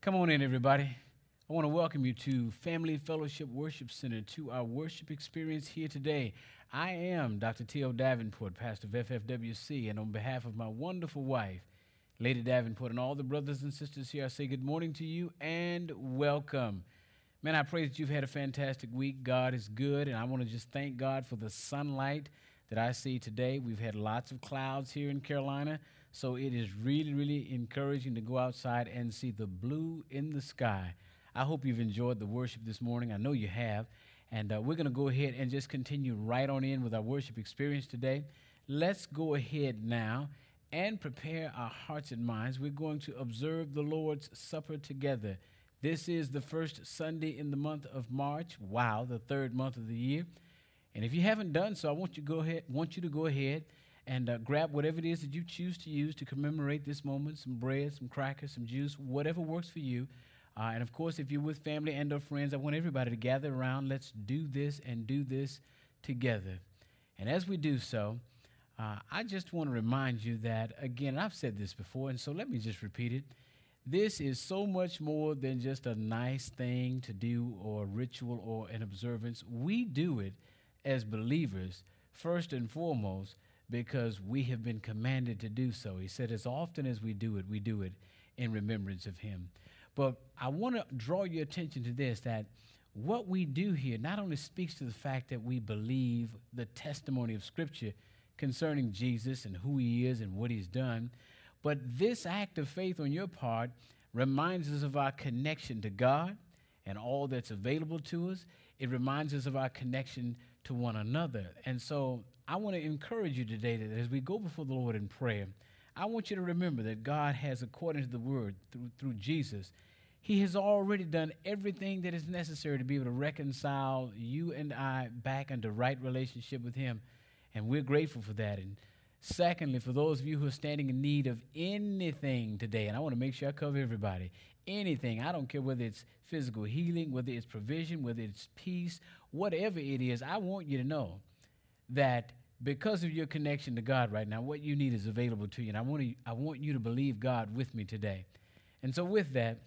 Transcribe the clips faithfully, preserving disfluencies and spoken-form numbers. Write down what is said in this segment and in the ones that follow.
Come on in, everybody. I want to welcome you to Family Fellowship Worship Center, to our worship experience here today. I am Doctor T L Davenport, pastor of F F W C, and on behalf of my wonderful wife, Lady Davenport, and all the brothers and sisters here, I say good morning to you and welcome. Man, I pray that you've had a fantastic week. God is good, and I want to just thank God for the sunlight that I see today. We've had lots of clouds here in Carolina, so it is really, really encouraging to go outside and see the blue in the sky. I hope you've enjoyed the worship this morning. I know you have, and uh, we're going to go ahead and just continue right on in with our worship experience today. Let's go ahead now and prepare our hearts and minds. We're going to observe the Lord's Supper together. This is the first Sunday in the month of March. Wow, the third month of the year. And if you haven't done so, I want you to go ahead, want you to go ahead and uh, grab whatever it is that you choose to use to commemorate this moment, some bread, some crackers, some juice, whatever works for you. Uh, and, of course, if you're with family and or friends, I want everybody to gather around. Let's do this and do this together. And as we do so, uh, I just want to remind you that, again, I've said this before, and so let me just repeat it. This is so much more than just a nice thing to do or a ritual or an observance. We do it as believers, first and foremost, because we have been commanded to do so. He said, as often as we do it, we do it in remembrance of him. But I want to draw your attention to this, that what we do here not only speaks to the fact that we believe the testimony of Scripture concerning Jesus and who he is and what he's done, but this act of faith on your part reminds us of our connection to God and all that's available to us. It reminds us of our connection to one another. And so I want to encourage you today that as we go before the Lord in prayer, I want you to remember that God has, according to the word, through, through Jesus, he has already done everything that is necessary to be able to reconcile you and I back into right relationship with him. And we're grateful for that. And secondly, for those of you who are standing in need of anything today, and I want to make sure I cover everybody, anything, I don't care whether it's physical healing, whether it's provision, whether it's peace, whatever it is, I want you to know that because of your connection to God right now, what you need is available to you. And I want to, I want you to believe God with me today. And so with that,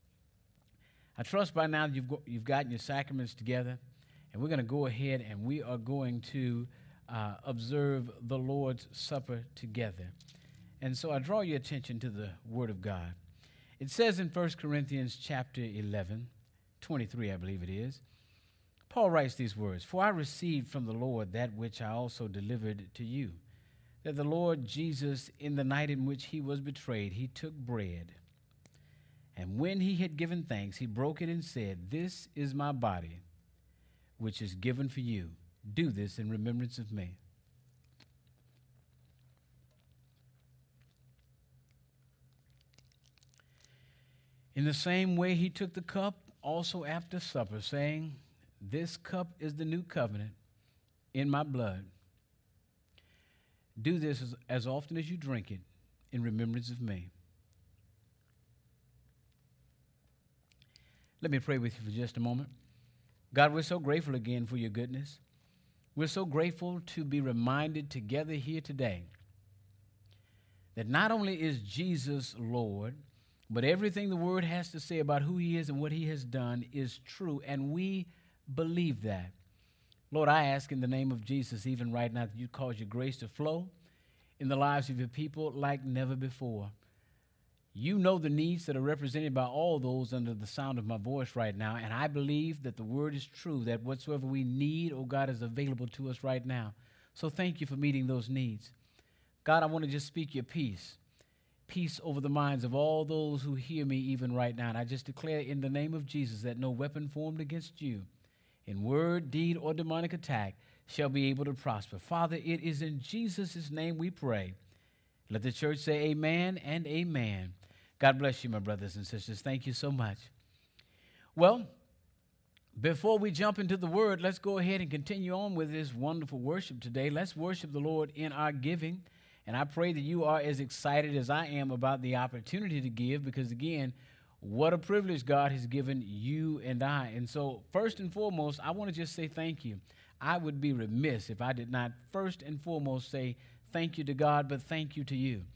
I trust by now that you've, go, you've gotten your sacraments together, and we're going to go ahead and we are going to uh, observe the Lord's Supper together. And so I draw your attention to the Word of God. It says in First Corinthians chapter eleven, twenty-three, I believe it is, Paul writes these words, "For I received from the Lord that which I also delivered to you, that the Lord Jesus, in the night in which he was betrayed, he took bread. And when he had given thanks, he broke it and said, 'This is my body, which is given for you. Do this in remembrance of me.'" In the same way, he took the cup also after supper, saying, "This cup is the new covenant in my blood. Do this as, as often as you drink it in remembrance of me." Let me pray with you for just a moment. God, we're so grateful again for your goodness. We're so grateful to be reminded together here today that not only is Jesus Lord, but everything the Word has to say about who he is and what he has done is true, and we believe that. Lord, I ask in the name of Jesus, even right now, that you cause your grace to flow in the lives of your people like never before. You know the needs that are represented by all those under the sound of my voice right now, and I believe that the word is true, that whatsoever we need, oh God, is available to us right now. So thank you for meeting those needs. God, I want to just speak your peace. Peace over the minds of all those who hear me even right now. And I just declare in the name of Jesus that no weapon formed against you in word, deed, or demonic attack shall be able to prosper. Father, it is in Jesus' name we pray. Let the church say amen and amen. God bless you, my brothers and sisters. Thank you so much. Well, before we jump into the word, let's go ahead and continue on with this wonderful worship today. Let's worship the Lord in our giving. And I pray that you are as excited as I am about the opportunity to give, because, again, what a privilege God has given you and I. And so, first and foremost, I want to just say thank you. I would be remiss if I did not first and foremost say thank you to God, but thank you to you.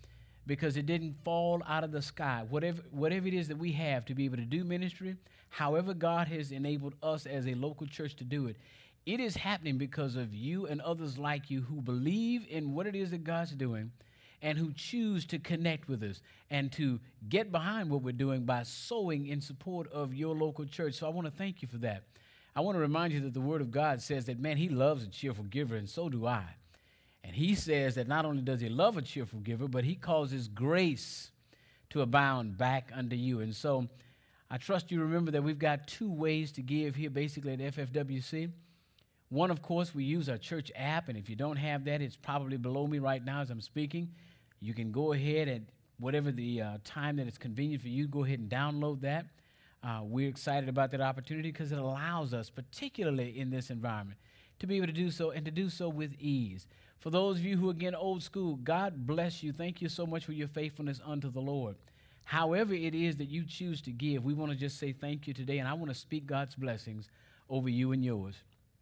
because it didn't fall out of the sky. Whatever, whatever it is that we have to be able to do ministry, however God has enabled us as a local church to do it, it is happening because of you and others like you who believe in what it is that God's doing and who choose to connect with us and to get behind what we're doing by sowing in support of your local church. So I want to thank you for that. I want to remind you that the Word of God says that, man, he loves a cheerful giver, and so do I. And he says that not only does he love a cheerful giver, but he causes grace to abound back unto you. And so I trust you remember that we've got two ways to give here basically at F F W C. One, of course, we use our church app, and if you don't have that, it's probably below me right now as I'm speaking. You can go ahead at whatever the uh, time that it's convenient for you, go ahead and download that. Uh, we're excited about that opportunity because it allows us, particularly in this environment, to be able to do so and to do so with ease. For those of you who are, again, old school, God bless you. Thank you so much for your faithfulness unto the Lord. However it is that you choose to give, we want to just say thank you today, and I want to speak God's blessings over you and yours.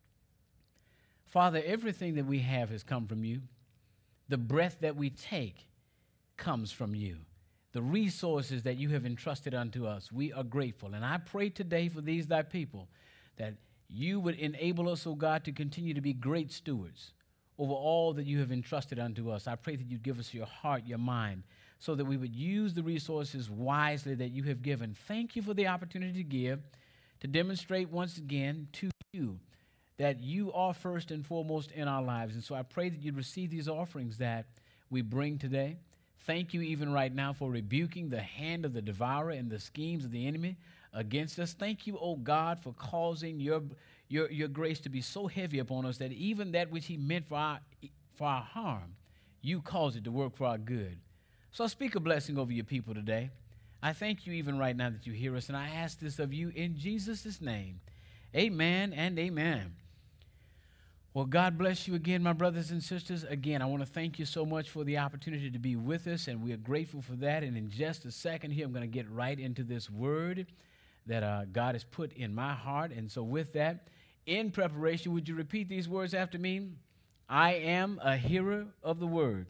Father, everything that we have has come from you. The breath that we take comes from you. The resources that you have entrusted unto us, we are grateful. And I pray today for these thy people that you would enable us, O God, to continue to be great stewards over all that you have entrusted unto us. I pray that you'd give us your heart, your mind, so that we would use the resources wisely that you have given. Thank you for the opportunity to give, to demonstrate once again to you that you are first and foremost in our lives. And so I pray that you'd receive these offerings that we bring today. Thank you even right now for rebuking the hand of the devourer and the schemes of the enemy against us. Thank you, oh God, for causing your, your, your grace to be so heavy upon us that even that which he meant for our, for our harm, you cause it to work for our good. So I speak a blessing over your people today. I thank you even right now that you hear us, and I ask this of you in Jesus' name. Amen and amen. Well, God bless you again, my brothers and sisters. Again, I want to thank you so much for the opportunity to be with us, and we are grateful for that. And in just a second here, I'm going to get right into this word that uh, God has put in my heart. And so with that, in preparation, would you repeat these words after me? I am a hearer of the word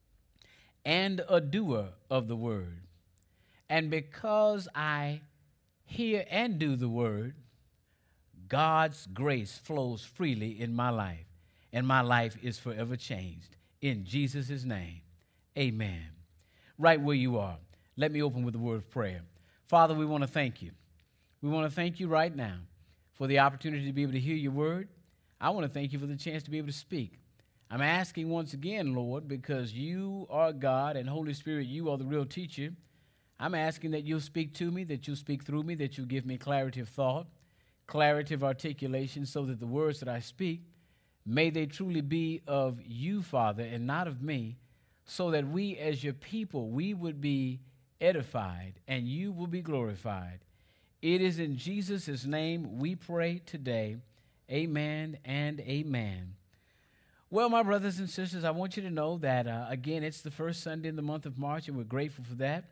and a doer of the word. And because I hear and do the word, God's grace flows freely in my life, and my life is forever changed. In Jesus' name, amen. Right where you are, let me open with a word of prayer. Father, we want to thank you. We want to thank you right now for the opportunity to be able to hear your word. I want to thank you for the chance to be able to speak. I'm asking once again, Lord, because you are God and Holy Spirit, you are the real teacher. I'm asking that you'll speak to me, that you'll speak through me, that you'll give me clarity of thought, clarity of articulation, so that the words that I speak, may they truly be of you, Father, and not of me, so that we as your people, we would be edified and you will be glorified. It is in Jesus' name we pray today. Amen and amen. Well, my brothers and sisters, I want you to know that, uh, again, it's the first Sunday in the month of March, and we're grateful for that.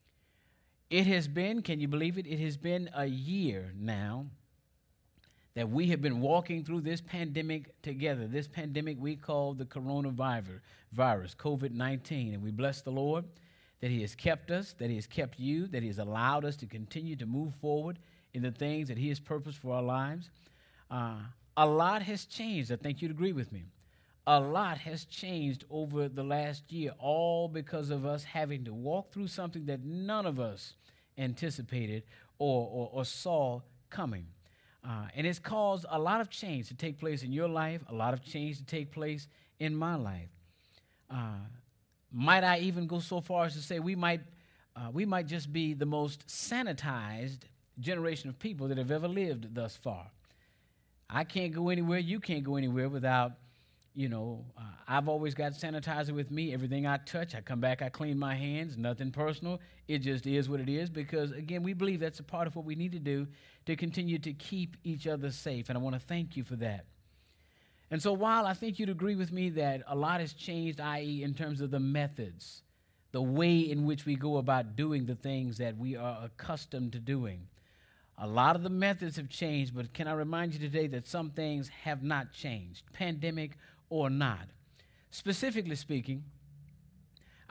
It has been, can you believe it? It has been a year now that we have been walking through this pandemic together, this pandemic we call the coronavirus, virus, COVID nineteen. And we bless the Lord that he has kept us, that he has kept you, that he has allowed us to continue to move forward in the things that he has purposed for our lives. Uh, a lot has changed. I think you'd agree with me. A lot has changed over the last year, all because of us having to walk through something that none of us anticipated or, or, or saw coming. Uh, and it's caused a lot of change to take place in your life, a lot of change to take place in my life. Uh, might I even go so far as to say we might, uh, we might just be the most sanitized generation of people that have ever lived thus far. I can't go anywhere, you can't go anywhere without, you know, uh, I've always got sanitizer with me. Everything I touch, I come back, I clean my hands, nothing personal. It just is what it is because, again, we believe that's a part of what we need to do to continue to keep each other safe, and I want to thank you for that. And so while I think you'd agree with me that a lot has changed, that is in terms of the methods, the way in which we go about doing the things that we are accustomed to doing, a lot of the methods have changed, but can I remind you today that some things have not changed, pandemic or not. Specifically speaking,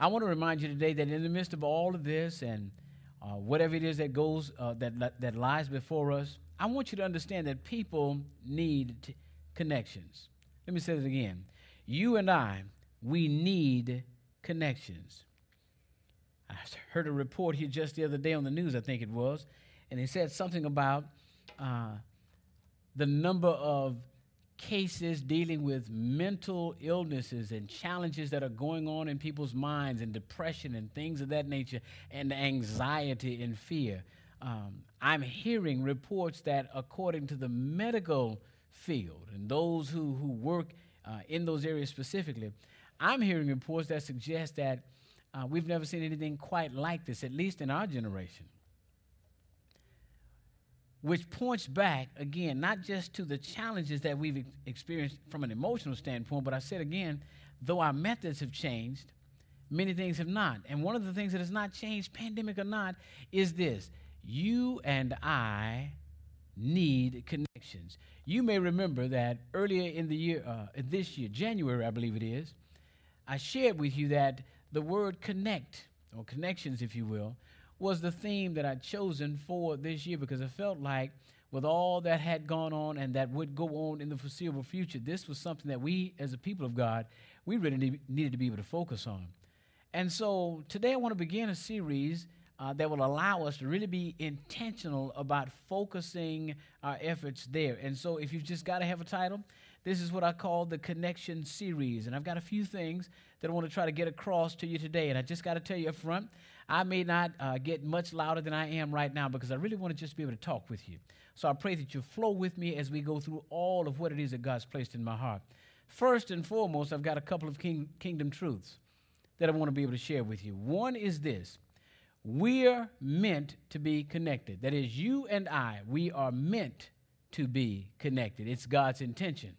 I want to remind you today that in the midst of all of this and uh, whatever it is that goes, uh, that, that lies before us, I want you to understand that people need t- connections. Let me say it again. You and I, we need connections. I heard a report here just the other day on the news, I think it was, and they said something about uh, the number of cases dealing with mental illnesses and challenges that are going on in people's minds and depression and things of that nature and anxiety and fear. Um, I'm hearing reports that according to the medical field and those who, who work uh, in those areas specifically, I'm hearing reports that suggest that uh, we've never seen anything quite like this, at least in our generation. Which points back, again, not just to the challenges that we've ex- experienced from an emotional standpoint, but I said again, though our methods have changed, many things have not. And one of the things that has not changed, pandemic or not, is this. You and I need connections. You may remember that earlier in the year, uh, this year, January, I believe it is, I shared with you that the word connect, or connections, if you will, was the theme that I'd chosen for this year because I felt like with all that had gone on and that would go on in the foreseeable future, this was something that we, as a people of God, we really need, needed to be able to focus on. And so today I want to begin a series uh, that will allow us to really be intentional about focusing our efforts there. And so if you've just got to have a title, this is what I call the Connection Series. And I've got a few things that I want to try to get across to you today. And I just got to tell you up front, I may not uh, get much louder than I am right now because I really want to just be able to talk with you. So I pray that you flow with me as we go through all of what it is that God's placed in my heart. First and foremost, I've got a couple of king, kingdom truths that I want to be able to share with you. One is this. We're meant to be connected. That is, you and I, we are meant to be connected. It's God's intention.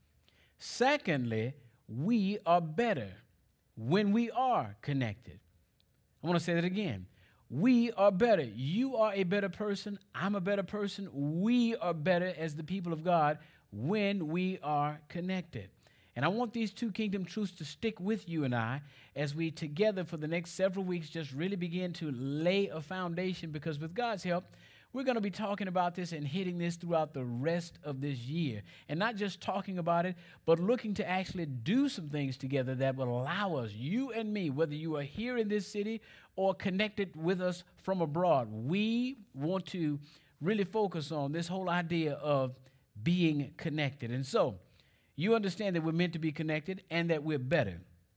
Secondly, we are better when we are connected. I want to say that again. We are better. You are a better person. I'm a better person. We are better as the people of God when we are connected. And I want these two kingdom truths to stick with you and I as we together for the next several weeks just really begin to lay a foundation, because with God's help, we're going to be talking about this and hitting this throughout the rest of this year. And not just talking about it, but looking to actually do some things together that will allow us, you and me, whether you are here in this city or connected with us from abroad, we want to really focus on this whole idea of being connected. And so, you understand that we're meant to be connected and that we're better.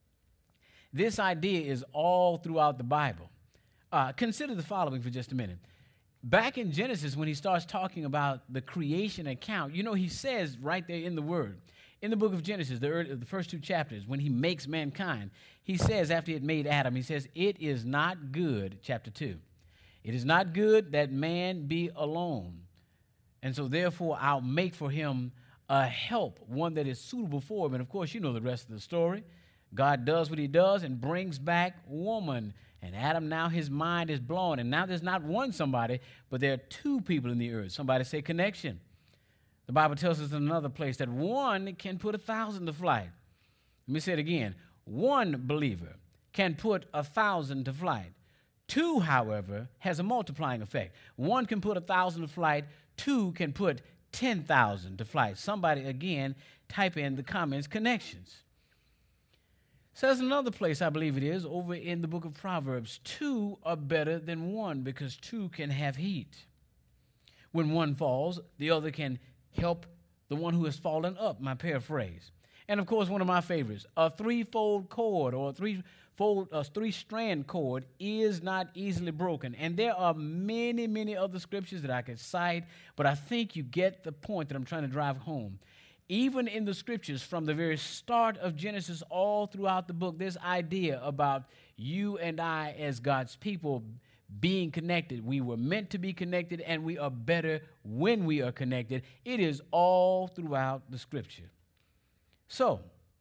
This idea is all throughout the Bible. Uh, consider the following for just a minute. Back in Genesis, when he starts talking about the creation account, you know, he says right there in the Word, in the book of Genesis, the, early, the first two chapters, when he makes mankind, he says after he had made Adam, he says, it is not good, chapter two, it is not good that man be alone. And so therefore I'll make for him a help, one that is suitable for him. And of course, you know the rest of the story. God does what he does and brings back woman. And Adam, now his mind is blown. And now there's not one somebody, but there are two people in the earth. Somebody say connection. The Bible tells us in another place that one can put a thousand to flight. Let me say it again. One believer can put a thousand to flight. Two, however, has a multiplying effect. One can put a thousand to flight. Two can put ten thousand to flight. Somebody, again, type in the comments connections. Says another place, I believe it is, over in the book of Proverbs, two are better than one because two can have heat. When one falls, the other can help the one who has fallen up, my paraphrase. And of course, one of my favorites, a threefold cord or a threefold, a three-strand cord is not easily broken. And there are many, many other scriptures that I could cite, but I think you get the point that I'm trying to drive home. Even in the scriptures, from the very start of Genesis all throughout the book, this idea about you and I as God's people being connected. We were meant to be connected, and we are better when we are connected. It is all throughout the scripture. So,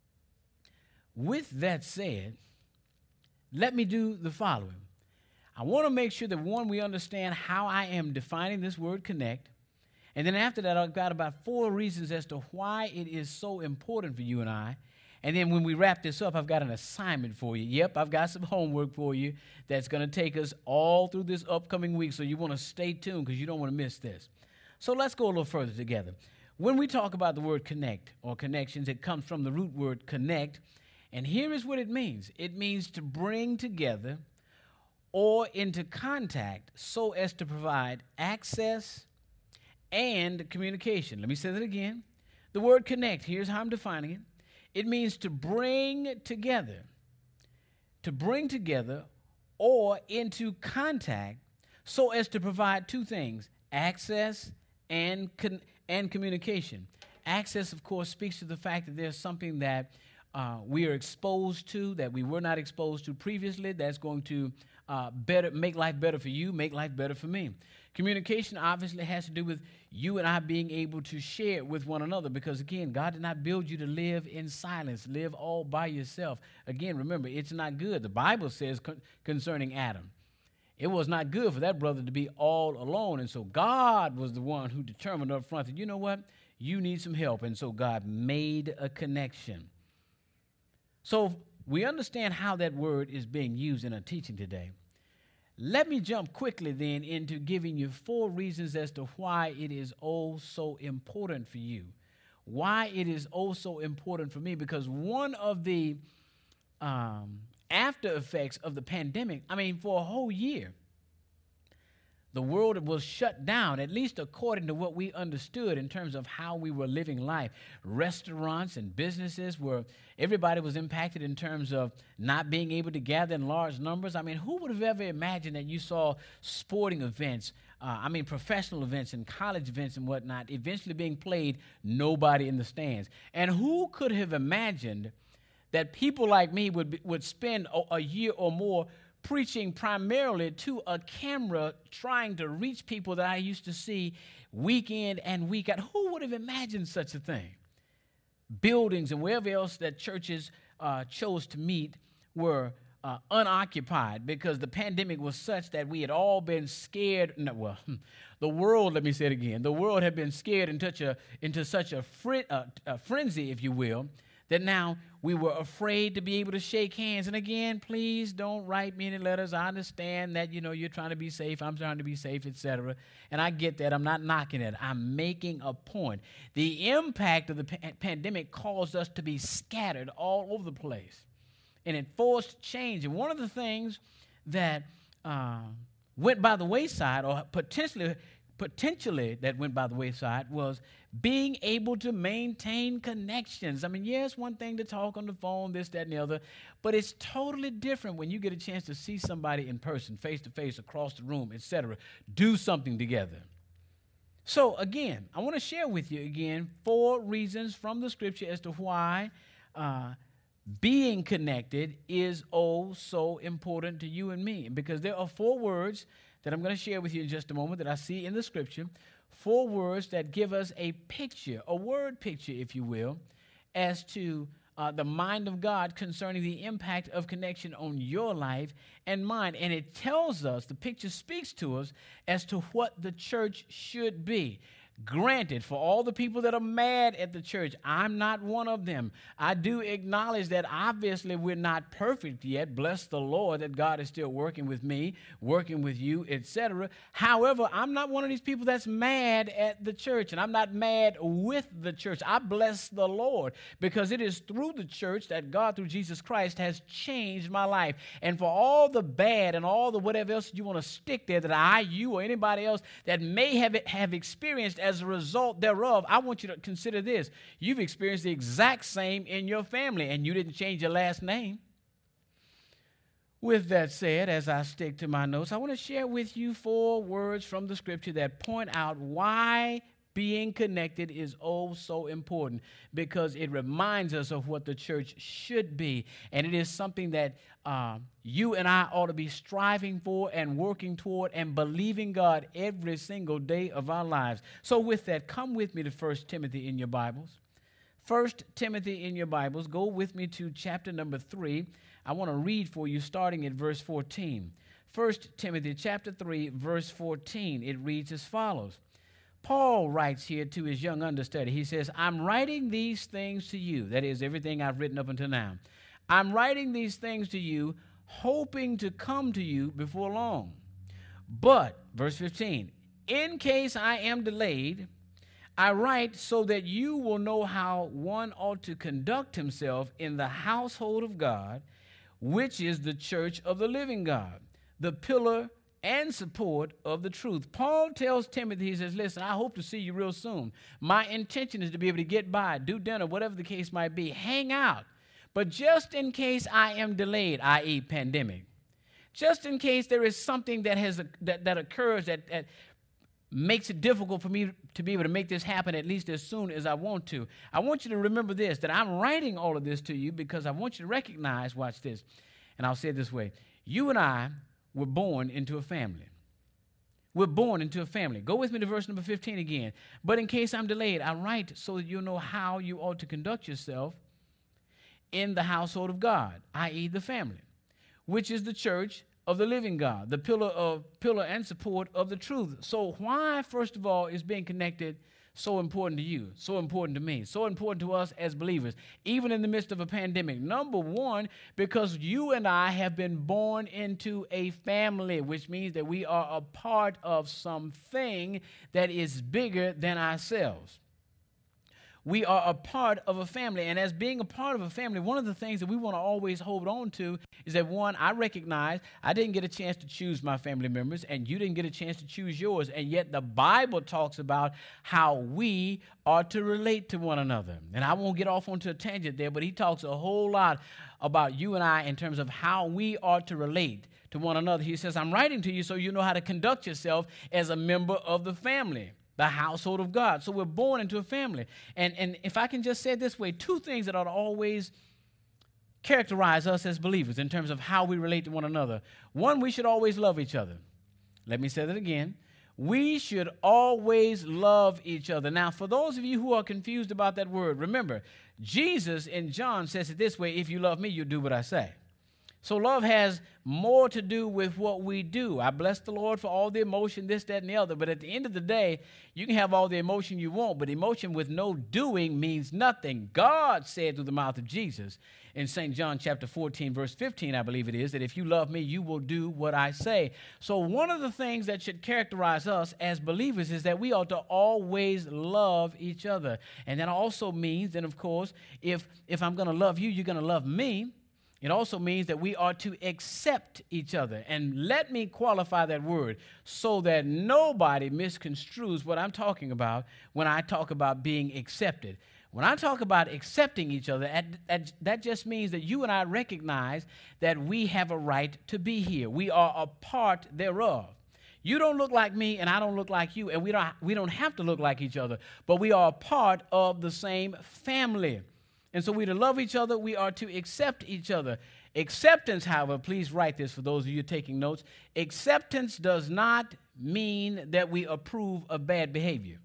with that said, let me do the following. I want to make sure that, one, we understand how I am defining this word connect. And then after that, I've got about four reasons as to why it is so important for you and I. And then when we wrap this up, I've got an assignment for you. Yep, I've got some homework for you that's going to take us all through this upcoming week, so you want to stay tuned because you don't want to miss this. So let's go a little further together. When we talk about the word connect or connections, it comes from the root word connect, and here is what it means. It means to bring together or into contact so as to provide access and communication. Let me say that again. The word connect, here's how I'm defining it. It means to bring together, to bring together or into contact so as to provide two things, access and con- and communication. Access, of course, speaks to the fact that there's something that uh, we are exposed to that we were not exposed to previously that's going to uh, better make life better for you, make life better for me. Communication obviously has to do with you and I being able to share with one another because, again, God did not build you to live in silence, live all by yourself. Again, remember, it's not good. The Bible says con- concerning Adam, it was not good for that brother to be all alone. And so God was the one who determined up front that, you know what, you need some help. And so God made a connection. So we understand how that word is being used in our teaching today. Let me jump quickly then into giving you four reasons as to why it is oh so important for you. Why it is oh so important for me, because one of the um, after effects of the pandemic, I mean, for a whole year, the world was shut down, at least according to what we understood in terms of how we were living life. Restaurants and businesses were, everybody was impacted in terms of not being able to gather in large numbers. I mean, who would have ever imagined that you saw sporting events, uh, I mean, professional events and college events and whatnot, eventually being played, nobody in the stands? And who could have imagined that people like me would be, would spend a, a year or more preaching primarily to a camera, trying to reach people that I used to see week in and week out? Who would have imagined such a thing? Buildings and wherever else that churches uh, chose to meet were uh, unoccupied because the pandemic was such that we had all been scared. No, well, the world, let me say it again, the world had been scared into such a, into such a, fr- uh, a frenzy, if you will, that now we were afraid to be able to shake hands. And again, please don't write me any letters. I understand that, you know, you're trying to be safe. I'm trying to be safe, et cetera. And I get that. I'm not knocking it. I'm making a point. The impact of the pa- pandemic caused us to be scattered all over the place. And it forced change. And one of the things that uh, went by the wayside, or potentially potentially that went by the wayside, was being able to maintain connections. I mean, yes, one thing to talk on the phone, this, that, and the other, but it's totally different when you get a chance to see somebody in person, face-to-face, across the room, et cetera, do something together. So, again, I want to share with you, again, four reasons from the Scripture as to why uh, being connected is oh so important to you and me, because there are four words that I'm going to share with you in just a moment that I see in the Scripture, four words that give us a picture, a word picture, if you will, as to uh, the mind of God concerning the impact of connection on your life and mine. And it tells us, the picture speaks to us as to what the church should be. Granted, for all the people that are mad at the church, I'm not one of them. I do acknowledge that obviously we're not perfect yet. Bless the Lord that God is still working with me, working with you, et cetera. However, I'm not one of these people that's mad at the church, and I'm not mad with the church. I bless the Lord because it is through the church that God, through Jesus Christ, has changed my life. And for all the bad and all the whatever else you want to stick there that I, you, or anybody else that may have, have experienced as a result thereof, I want you to consider this. You've experienced the exact same in your family, and you didn't change your last name. With that said, as I stick to my notes, I want to share with you four words from the Scripture that point out why being connected is oh so important, because it reminds us of what the church should be. And it is something that uh, you and I ought to be striving for and working toward and believing God every single day of our lives. So with that, come with me to First Timothy in your Bibles. First Timothy in your Bibles. Go with me to chapter number three. I want to read for you starting at verse fourteen. First Timothy chapter three, verse fourteen. It reads as follows. Paul writes here to his young understudy. He says, I'm writing these things to you. That is everything I've written up until now. I'm writing these things to you, hoping to come to you before long. But, verse fifteen, in case I am delayed, I write so that you will know how one ought to conduct himself in the household of God, which is the church of the living God, the pillar and support of the truth. Paul tells Timothy, he says, listen, I hope to see you real soon. My intention is to be able to get by, do dinner, whatever the case might be, hang out. But just in case I am delayed, that is pandemic, just in case there is something that has that, that occurs that, that makes it difficult for me to be able to make this happen at least as soon as I want to, I want you to remember this, that I'm writing all of this to you because I want you to recognize, watch this, and I'll say it this way, you and I were born into a family. We're born into a family. Go with me to verse number fifteen again. But in case I'm delayed, I write so that you'll know how you ought to conduct yourself in the household of God, that is the family, which is the church of the living God, the pillar of pillar and support of the truth. So why, first of all, is being connected so important to you, so important to me, so important to us as believers, even in the midst of a pandemic? Number one, because you and I have been born into a family, which means that we are a part of something that is bigger than ourselves. We are a part of a family, and as being a part of a family, one of the things that we want to always hold on to is that, one, I recognize I didn't get a chance to choose my family members, and you didn't get a chance to choose yours, and yet the Bible talks about how we are to relate to one another. And I won't get off onto a tangent there, but he talks a whole lot about you and I in terms of how we are to relate to one another. He says, I'm writing to you so you know how to conduct yourself as a member of the family, the household of God. So we're born into a family. And, and if I can just say it this way, two things that ought to always characterize us as believers in terms of how we relate to one another. One, we should always love each other. Let me say that again. We should always love each other. Now, for those of you who are confused about that word, remember, Jesus in John says it this way, if you love me, you'll do what I say. So love has more to do with what we do. I bless the Lord for all the emotion, this, that, and the other. But at the end of the day, you can have all the emotion you want, but emotion with no doing means nothing. God said through the mouth of Jesus in Saint John chapter fourteen, verse fifteen, I believe it is, that if you love me, you will do what I say. So one of the things that should characterize us as believers is that we ought to always love each other. And that also means, then of course, if, if I'm going to love you, you're going to love me. It also means that we are to accept each other. And let me qualify that word so that nobody misconstrues what I'm talking about when I talk about being accepted. When I talk about accepting each other, that, that just means that you and I recognize that we have a right to be here. We are a part thereof. You don't look like me, and I don't look like you, and we don't, we don't have to look like each other, but we are a part of the same family. And so we to love each other, we are to accept each other. Acceptance, however, please write this for those of you taking notes. Acceptance does not mean that we approve of bad behavior.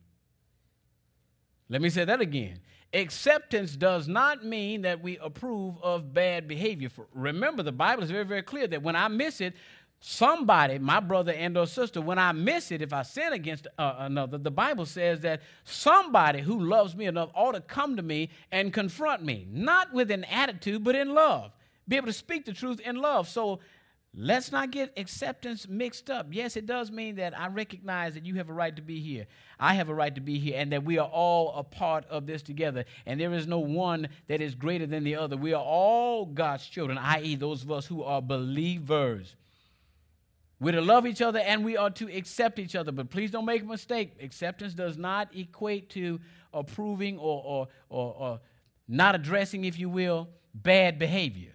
Let me say that again. Acceptance does not mean that we approve of bad behavior. For, remember, the Bible is very, very clear that when I miss it, somebody, my brother and or sister, when I miss it, if I sin against uh, another, the Bible says that somebody who loves me enough ought to come to me and confront me, not with an attitude, but in love. Be able to speak the truth in love. So let's not get acceptance mixed up. Yes, it does mean that I recognize that you have a right to be here. I have a right to be here, and that we are all a part of this together. And there is no one that is greater than the other. We are all God's children, that is those of us who are believers. We're to love each other, and we are to accept each other. But please don't make a mistake. Acceptance does not equate to approving or, or, or, or not addressing, if you will, bad behavior.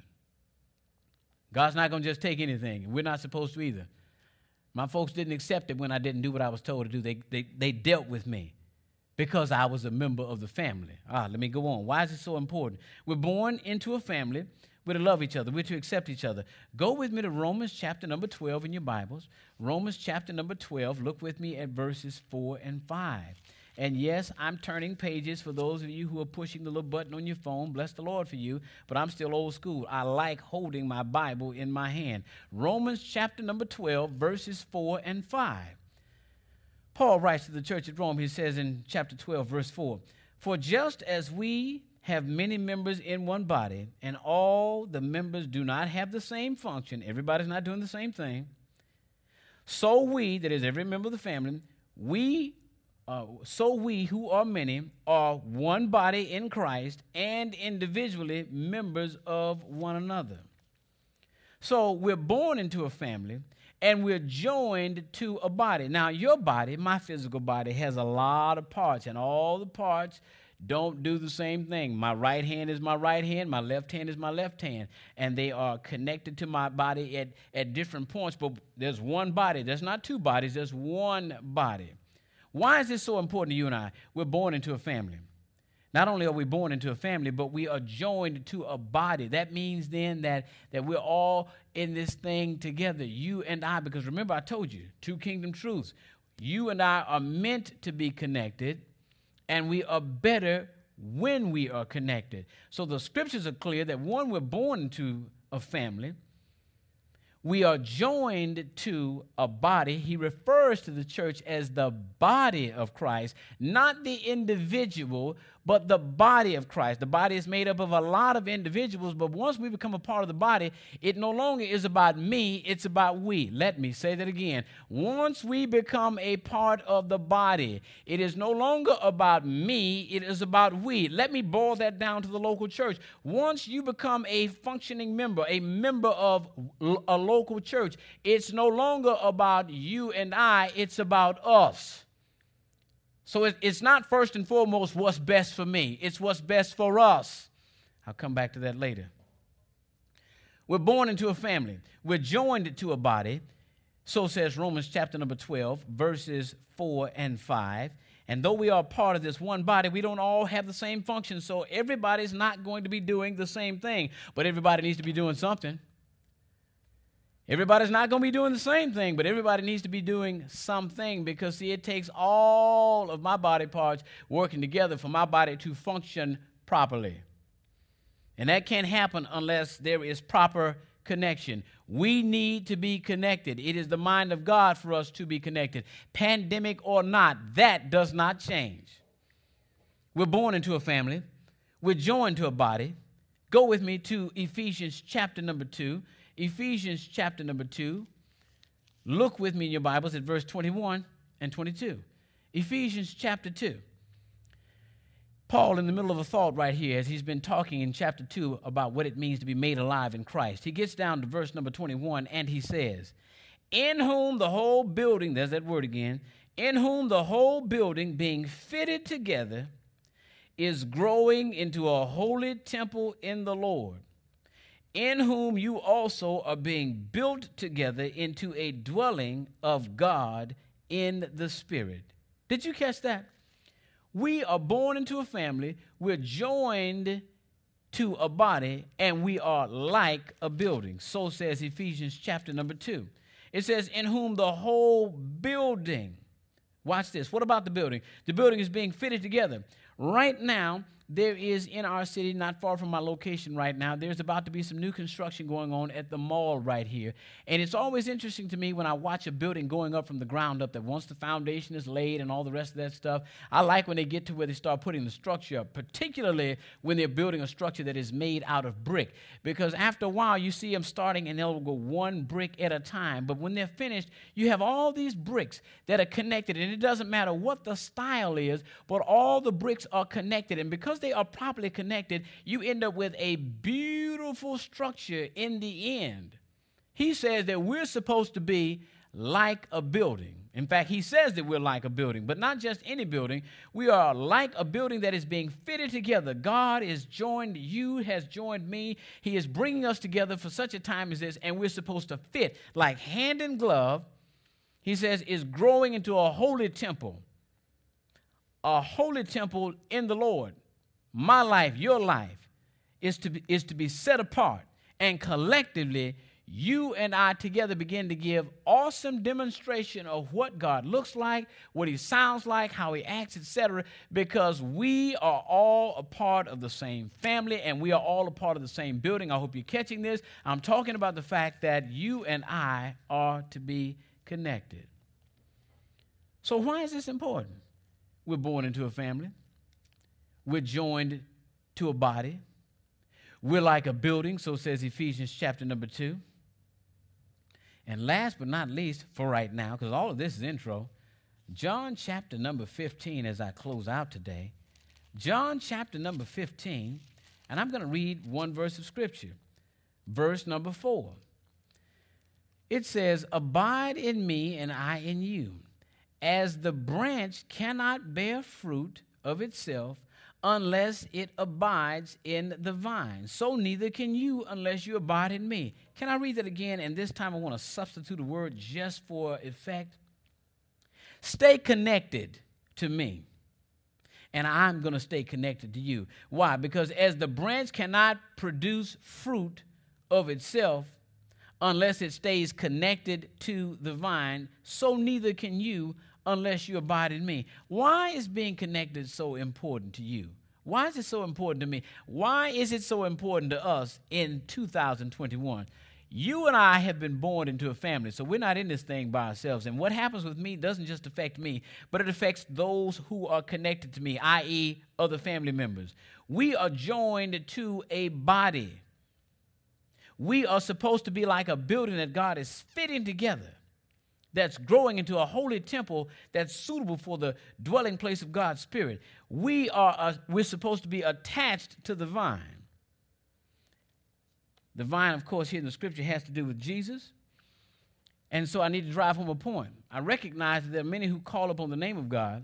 God's not going to just take anything, and we're not supposed to either. My folks didn't accept it when I didn't do what I was told to do. They, they, they dealt with me because I was a member of the family. Ah, let me go on. Why is it so important? We're born into a family. We're to love each other. We're to accept each other. Go with me to Romans chapter number twelve in your Bibles. Romans chapter number twelve. Look with me at verses four and five. And yes, I'm turning pages for those of you who are pushing the little button on your phone. Bless the Lord for you. But I'm still old school. I like holding my Bible in my hand. Romans chapter number twelve, verses four and five. Paul writes to the church at Rome, he says in chapter twelve, verse four, "For just as we have many members in one body, and all the members do not have the same function," everybody's not doing the same thing, "so we," that is every member of the family, we, uh, "so we who are many are one body in Christ and individually members of one another." So we're born into a family, and we're joined to a body. Now, your body, my physical body, has a lot of parts, and all the parts don't do the same thing. My right hand is my right hand, my left hand is my left hand, and they are connected to my body at, at different points, but there's one body. There's not two bodies, there's one body. Why is this so important to you and I? We're born into a family. Not only are we born into a family, but we are joined to a body. That means then that, that we're all in this thing together, you and I, because remember I told you, two kingdom truths. You and I are meant to be connected, and we are better when we are connected. So the scriptures are clear that, one, we're born into a family. We are joined to a body. He refers to the church as the body of Christ, not the individual, but the body of Christ. The body is made up of a lot of individuals, but once we become a part of the body, it no longer is about me, it's about we. Let me say that again. Once we become a part of the body, it is no longer about me, it is about we. Let me boil that down to the local church. Once you become a functioning member, a member of a local church, it's no longer about you and I, it's about us. So it's not first and foremost what's best for me. It's what's best for us. I'll come back to that later. We're born into a family. We're joined to a body. So says Romans chapter number twelve, verses four and five. And though we are part of this one body, we don't all have the same function. So everybody's not going to be doing the same thing. But everybody needs to be doing something. Everybody's not going to be doing the same thing, but everybody needs to be doing something, because, see, it takes all of my body parts working together for my body to function properly. And that can't happen unless there is proper connection. We need to be connected. It is the mind of God for us to be connected. Pandemic or not, that does not change. We're born into a family. We're joined to a body. Go with me to Ephesians chapter number two. Ephesians chapter number two. Look with me in your Bibles at verse twenty-one and twenty-two. Ephesians chapter two. Paul, in the middle of a thought right here, as he's been talking in chapter two about what it means to be made alive in Christ, he gets down to verse number twenty-one, and he says, "In whom the whole building," there's that word again, "in whom the whole building being fitted together is growing into a holy temple in the Lord, in whom you also are being built together into a dwelling of God in the Spirit." Did you catch that? We are born into a family, we're joined to a body, and we are like a building. So says Ephesians chapter number two. It says, "In whom the whole building," watch this, what about the building? The building is being fitted together. Right now, there is in our city, not far from my location right now, there's about to be some new construction going on at the mall right here. And it's always interesting to me when I watch a building going up from the ground up, that once the foundation is laid and all the rest of that stuff, I like when they get to where they start putting the structure up, particularly when they're building a structure that is made out of brick. Because after a while, you see them starting and they'll go one brick at a time. But when they're finished, you have all these bricks that are connected. And it doesn't matter what the style is, but all the bricks are connected. And because they are properly connected, you end up with a beautiful structure in the end. He says that we're supposed to be like a building. In fact, he says that we're like a building, but not just any building. We are like a building that is being fitted together. God is joined, you has joined me. He is bringing us together for such a time as this, and we're supposed to fit like hand in glove. He says is growing into a holy temple, a holy temple in the Lord. My life, your life, is to be, is to be set apart. And collectively, you and I together begin to give awesome demonstration of what God looks like, what he sounds like, how he acts, et cetera, because we are all a part of the same family and we are all a part of the same building. I hope you're catching this. I'm talking about the fact that you and I are to be connected. So why is this important? We're born into a family. We're joined to a body. We're like a building, so says Ephesians chapter number two. And last but not least, for right now, because all of this is intro, John chapter number fifteen as I close out today. John chapter number fifteen, and I'm going to read one verse of Scripture. Verse number four. It says, abide in me and I in you. As the branch cannot bear fruit of itself unless it abides in the vine, so neither can you unless you abide in me. Can I read that again? And this time I want to substitute a word just for effect. Stay connected to me, and I'm going to stay connected to you. Why? Because as the branch cannot produce fruit of itself unless it stays connected to the vine, so neither can you unless you abide in me. Why is being connected so important to you? Why is it so important to me? Why is it so important to us in two thousand twenty-one? You and I have been born into a family, so we're not in this thing by ourselves. And what happens with me doesn't just affect me, but it affects those who are connected to me, that is other family members. We are joined to a body. We are supposed to be like a building that God is fitting together, that's growing into a holy temple that's suitable for the dwelling place of God's Spirit. We are, uh, we're supposed to be attached to the vine. The vine, of course, here in the Scripture has to do with Jesus. And so I need to drive home a point. I recognize that there are many who call upon the name of God,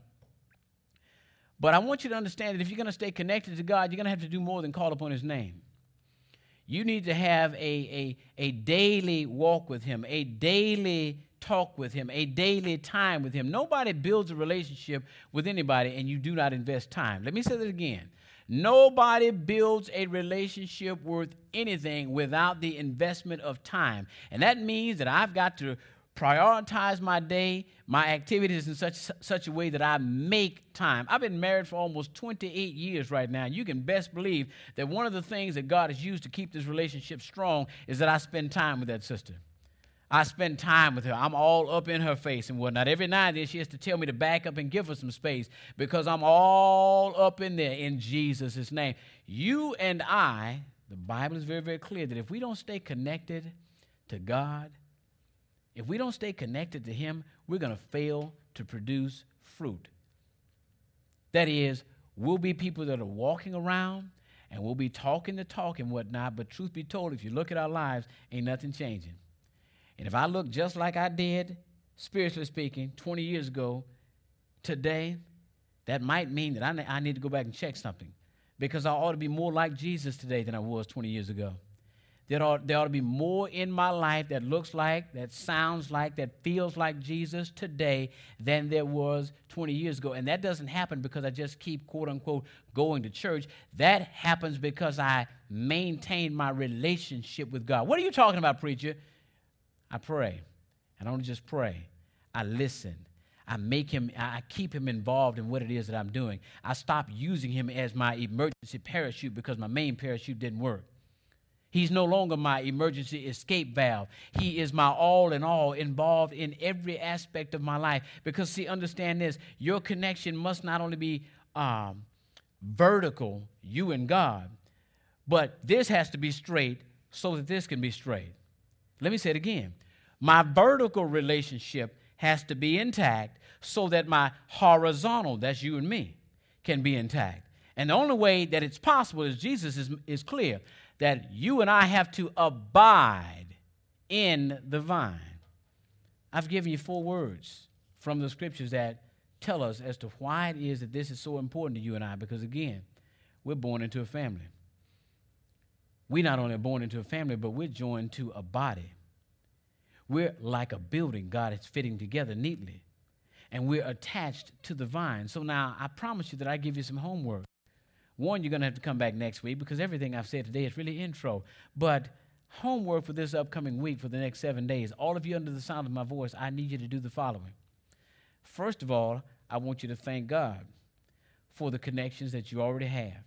but I want you to understand that if you're going to stay connected to God, you're going to have to do more than call upon his name. You need to have a, a, a daily walk with him, a daily talk with him, a daily time with him. Nobody builds a relationship with anybody and you do not invest time. Let me say that again. Nobody builds a relationship worth anything without the investment of time. And that means that I've got to prioritize my day, my activities in such such a way that I make time. I've been married for almost twenty-eight years right now. You can best believe that one of the things that God has used to keep this relationship strong is that I spend time with that sister. I spend time with her. I'm all up in her face and whatnot. Every now and then she has to tell me to back up and give her some space because I'm all up in there in Jesus' name. You and I, the Bible is very, very clear that if we don't stay connected to God, if we don't stay connected to him, we're going to fail to produce fruit. That is, we'll be people that are walking around and we'll be talking the talk and whatnot, but truth be told, if you look at our lives, ain't nothing changing. And if I look just like I did, spiritually speaking, twenty years ago, today, that might mean that I, ne- I need to go back and check something because I ought to be more like Jesus today than I was twenty years ago. There ought, there ought to be more in my life that looks like, that sounds like, that feels like Jesus today than there was twenty years ago. And that doesn't happen because I just keep, quote unquote, going to church. That happens because I maintain my relationship with God. What are you talking about, preacher? I pray. I don't just pray. I listen. I make him, I keep him involved in what it is that I'm doing. I stop using him as my emergency parachute because my main parachute didn't work. He's no longer my emergency escape valve. He is my all in all, involved in every aspect of my life. Because, see, understand this, your connection must not only be um, vertical, you and God, but this has to be straight so that this can be straight. Let me say it again. My vertical relationship has to be intact so that my horizontal, that's you and me, can be intact. And the only way that it's possible is Jesus is, is clear, that you and I have to abide in the vine. I've given you four words from the scriptures that tell us as to why it is that this is so important to you and I, because, again, we're born into a family. We not only are born into a family, but we're joined to a body. We're like a building God is fitting together neatly, and we're attached to the vine. So now I promise you that I give you some homework. One, you're going to have to come back next week because everything I've said today is really intro. But homework for this upcoming week for the next seven days, all of you under the sound of my voice, I need you to do the following. First of all, I want you to thank God for the connections that you already have.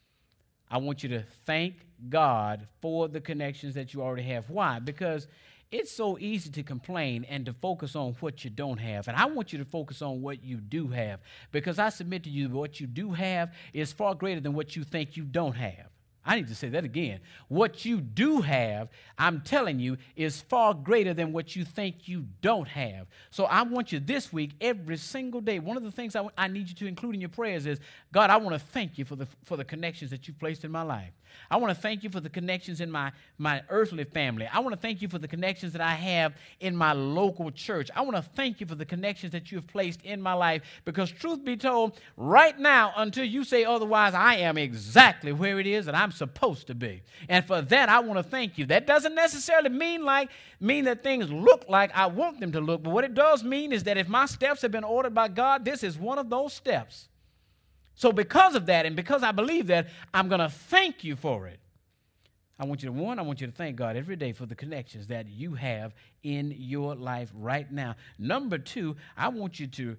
I want you to thank God for the connections that you already have. Why? Because it's so easy to complain and to focus on what you don't have. And I want you to focus on what you do have, because I submit to you what you do have is far greater than what you think you don't have. I need to say that again. What you do have, I'm telling you, is far greater than what you think you don't have. So I want you this week, every single day, one of the things I, w- I need you to include in your prayers is, God, I want to thank you for the for the connections that you've placed in my life. I want to thank you for the connections in my, my earthly family. I want to thank you for the connections that I have in my local church. I want to thank you for the connections that you have placed in my life, because truth be told, right now, until you say otherwise, I am exactly where it is that I'm supposed to be. And for that, I want to thank you. That doesn't necessarily mean like mean that things look like I want them to look, but what it does mean is that if my steps have been ordered by God, this is one of those steps. So because of that, and because I believe that, I'm going to thank you for it. I want you to, one, I want you to thank God every day for the connections that you have in your life right now. Number two, I want you to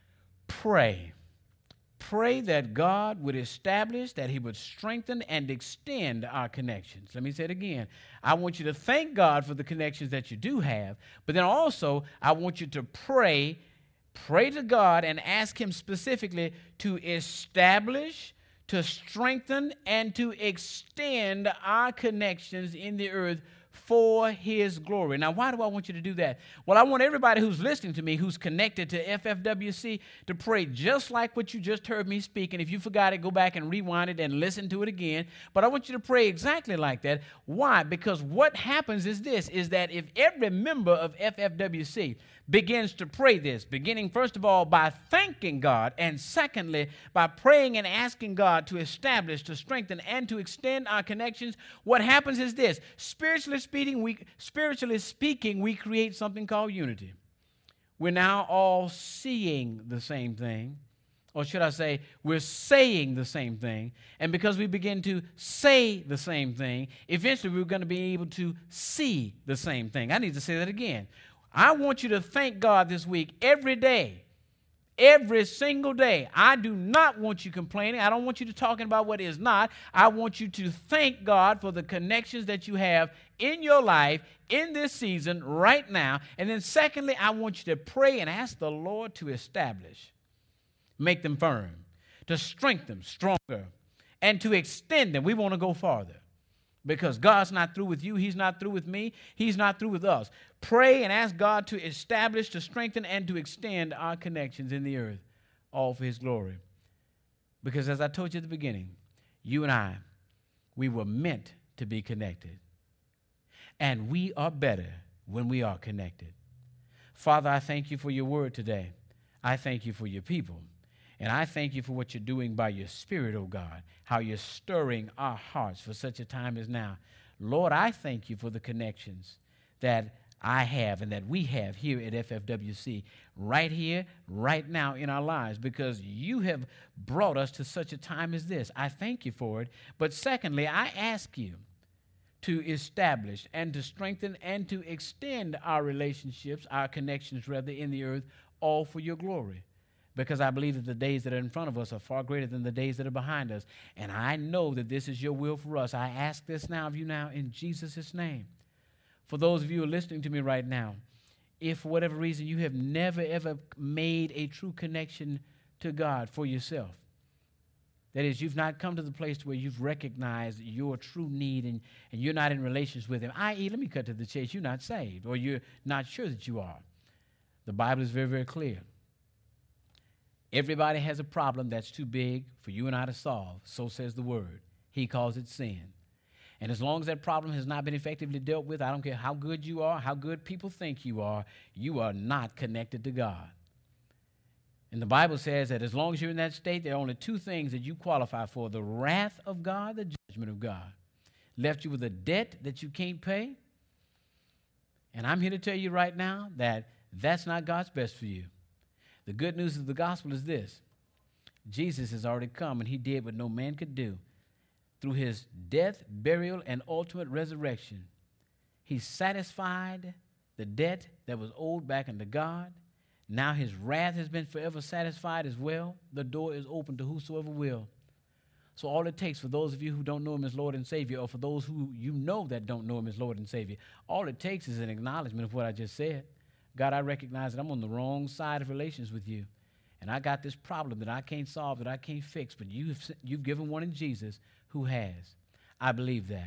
pray. Pray that God would establish, that he would strengthen and extend our connections. Let me say it again. I want you to thank God for the connections that you do have, but then also I want you to pray Pray to God and ask him specifically to establish, to strengthen, and to extend our connections in the earth for his glory. Now, why do I want you to do that? Well, I want everybody who's listening to me, who's connected to F F W C, to pray just like what you just heard me speak. And if you forgot it, go back and rewind it and listen to it again. But I want you to pray exactly like that. Why? Because what happens is this, is that if every member of F F W C begins to pray this, beginning first of all by thanking God, and secondly by praying and asking God to establish, to strengthen, and to extend our connections, what happens is this: spiritually speaking, we spiritually speaking, we create something called unity. We're now all seeing the same thing, or should I say, we're saying the same thing, and because we begin to say the same thing, eventually we're going to be able to see the same thing. I need to say that again. I want you to thank God this week every day, every single day. I do not want you complaining. I don't want you to talking about what is not. I want you to thank God for the connections that you have in your life in this season right now. And then secondly, I want you to pray and ask the Lord to establish, make them firm, to strengthen them stronger, and to extend them. We want to go farther. Because God's not through with you. He's not through with me. He's not through with us. Pray and ask God to establish, to strengthen, and to extend our connections in the earth, all for his glory. Because as I told you at the beginning, you and I, we were meant to be connected. And we are better when we are connected. Father, I thank you for your word today. I thank you for your people. And I thank you for what you're doing by your Spirit, oh God, how you're stirring our hearts for such a time as now. Lord, I thank you for the connections that I have and that we have here at F F W C, right here, right now in our lives, because you have brought us to such a time as this. I thank you for it. But secondly, I ask you to establish and to strengthen and to extend our relationships, our connections, rather, in the earth, all for your glory. Because I believe that the days that are in front of us are far greater than the days that are behind us. And I know that this is your will for us. I ask this now of you now in Jesus' name. For those of you who are listening to me right now, if for whatever reason you have never, ever made a true connection to God for yourself, that is, you've not come to the place where you've recognized your true need and, and you're not in relations with him, that is, let me cut to the chase, you're not saved, or you're not sure that you are. The Bible is very, very clear. Everybody has a problem that's too big for you and I to solve. So says the word. He calls it sin. And as long as that problem has not been effectively dealt with, I don't care how good you are, how good people think you are, you are not connected to God. And the Bible says that as long as you're in that state, there are only two things that you qualify for: the wrath of God, the judgment of God. Left you with a debt that you can't pay. And I'm here to tell you right now that that's not God's best for you. The good news of the gospel is this: Jesus has already come, and he did what no man could do. Through his death, burial, and ultimate resurrection, he satisfied the debt that was owed back unto God. Now his wrath has been forever satisfied as well. The door is open to whosoever will. So all it takes for those of you who don't know him as Lord and Savior, or for those who you know that don't know him as Lord and Savior, all it takes is an acknowledgement of what I just said. God, I recognize that I'm on the wrong side of relations with you. And I got this problem that I can't solve, that I can't fix, but you've, you've given one in Jesus who has. I believe that.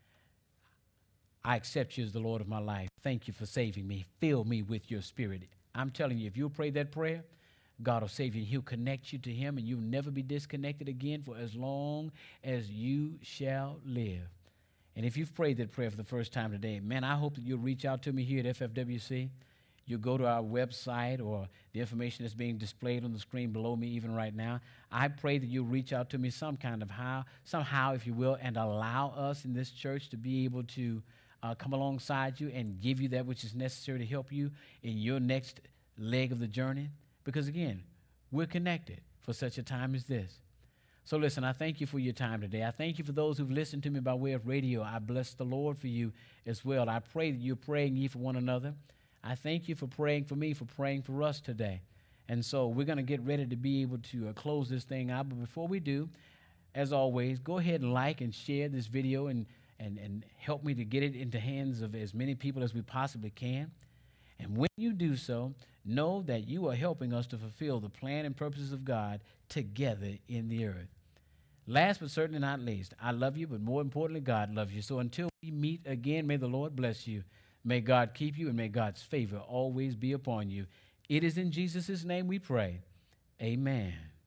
I accept you as the Lord of my life. Thank you for saving me. Fill me with your spirit. I'm telling you, if you'll pray that prayer, God will save you. He'll connect you to him, and you'll never be disconnected again for as long as you shall live. And if you've prayed that prayer for the first time today, man, I hope that you'll reach out to me here at F F W C. You'll go to our website or the information that's being displayed on the screen below me even right now. I pray that you'll reach out to me some kind of how, somehow, if you will, and allow us in this church to be able to uh, come alongside you and give you that which is necessary to help you in your next leg of the journey. Because, again, we're connected for such a time as this. So, listen, I thank you for your time today. I thank you for those who've listened to me by way of radio. I bless the Lord for you as well. I pray that you're praying ye for one another. I thank you for praying for me, for praying for us today. And so we're going to get ready to be able to uh, close this thing out. But before we do, as always, go ahead and like and share this video and, and, and help me to get it into hands of as many people as we possibly can. And when you do so, know that you are helping us to fulfill the plan and purposes of God together in the earth. Last but certainly not least, I love you, but more importantly, God loves you. So until we meet again, may the Lord bless you. May God keep you, and may God's favor always be upon you. It is in Jesus' name we pray. Amen.